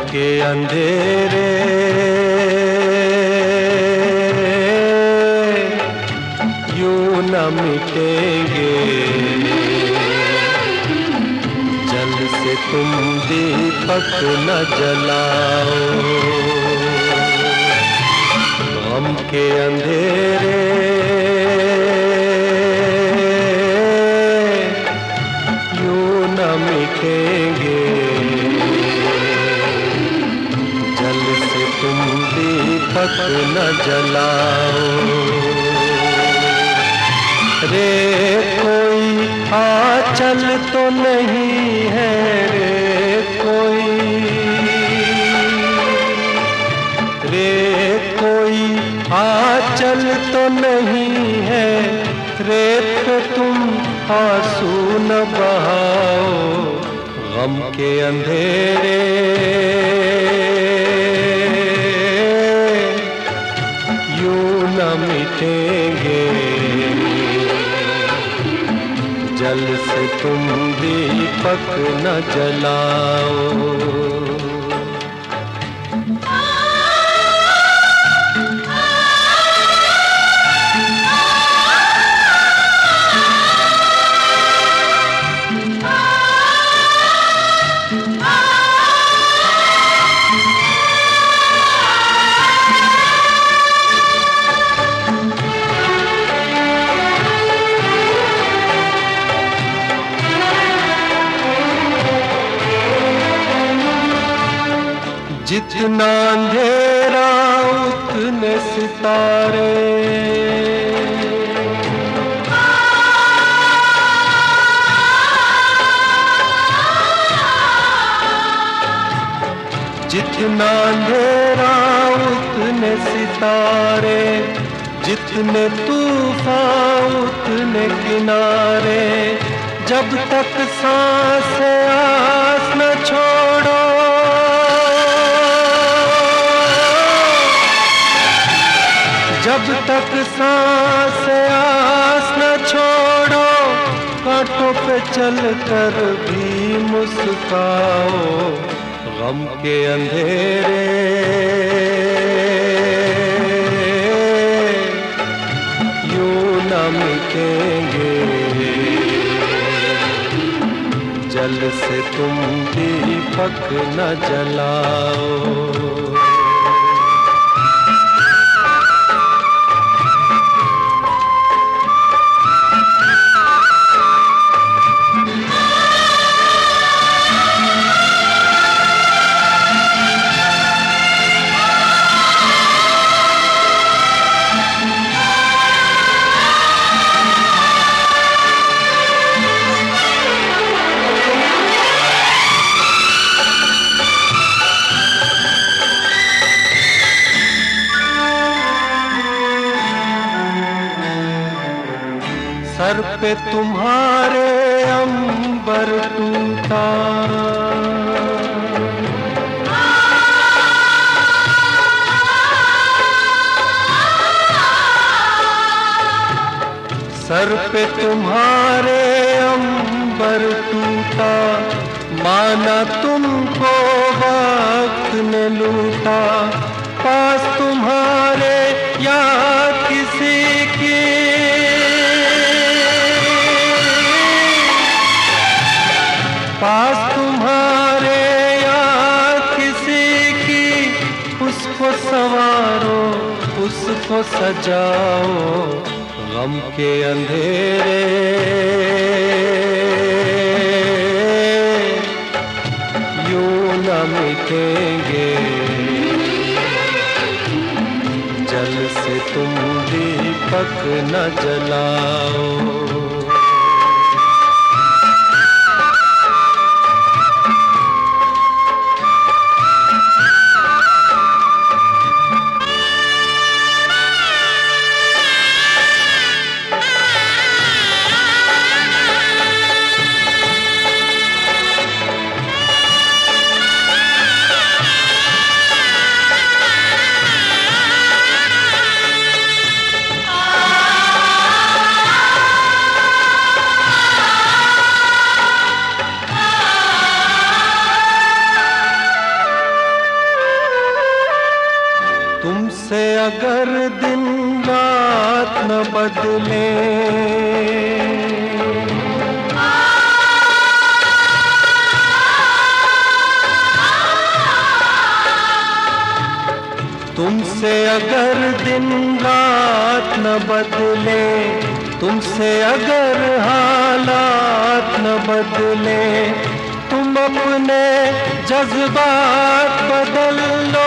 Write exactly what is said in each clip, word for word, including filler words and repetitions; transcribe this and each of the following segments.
के अंधेरे यूं न मिटेंगे, जल से तुम दीपक न जलाओ। गम के अंधेरे यूं न मिटेंगे, जल से तुम दीपक न जलाओ। रे कोई आंचल तो नहीं है, रे कोई रे कोई आंचल तो नहीं है, रेत पे तुम आंसू न बहाओ। गम के अंधेरे यूं न मिटेंगे, जल से तुम दीपक न जलाओ। जितना अंधेरा उतने सितारे, जितना अंधेरा उतने सितारे, जितने तूफान उतने किनारे। जब तक सांस आस न छोड़ो, जब तक सांस आस न छोड़ो, कांटों पे चलकर भी मुस्काओ। गम के अंधेरे यूं न मिटेंगे, जल से तुम दीपक न जलाओ। सर पे तुम्हारे अंबर टूटा, सर पे तुम्हारे अंबर टूटा। माना तुमको वक्त ने लूटा, पास तुम्हारे या किसी की, पास तुम्हारे या किसी की। उसको संवारो, उसको सजाओ। गम के अंधेरे यूं न मिटेंगे, जल से तुम दीपक न जलाओ। तुमसे अगर दिन रात न बदले, तुमसे अगर दिन रात न बदले, तुमसे अगर हालात न बदले, तुम अपने जज्बात बदल लो,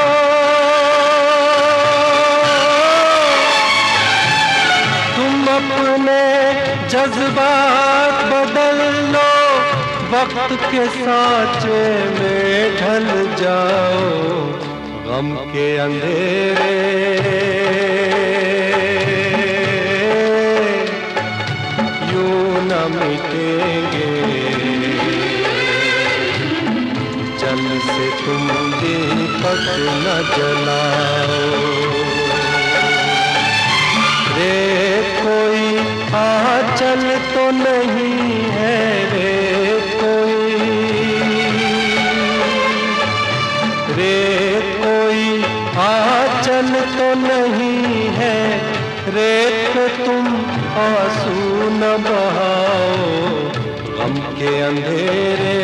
तुम अपने जज्बात बदल लो, वक्त के सांचे में ढल जाओ, गम के अंधेरे यूं न मिटेंगे, जल से तुम दीपक न जलाओ। रे कोई आंचल तो नहीं है, रे कोई, रे कोई आंचल तो नहीं है, रेत पे तुम आंसू न बहाओ, गम के अंधेरे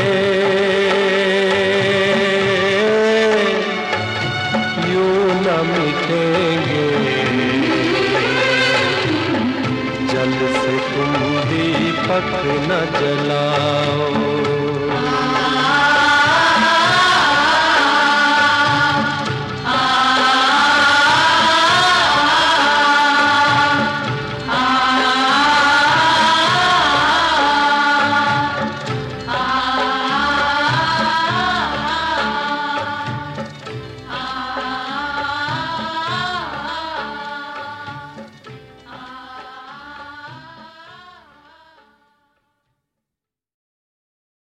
यूं न मिटेंगे, जल से तुम दीपक न जलाओ।